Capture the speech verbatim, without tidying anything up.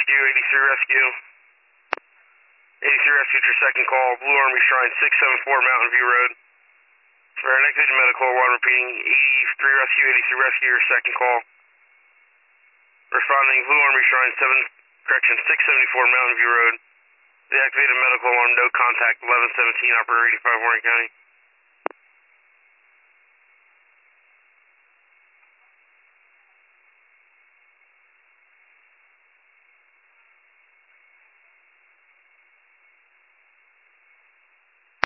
Rescue, eighty-three Rescue. eighty-three Rescue, your second call, Blue Army Shrine, six seven four Mountain View Road. For an activated medical, one repeating, eighty-three Rescue, eighty-three Rescue, your second call. Responding, Blue Army Shrine, seven, correction, six seventy-four Mountain View Road. The activated medical alarm, no contact, eleven seventeen, operator eighty-five, Warren County.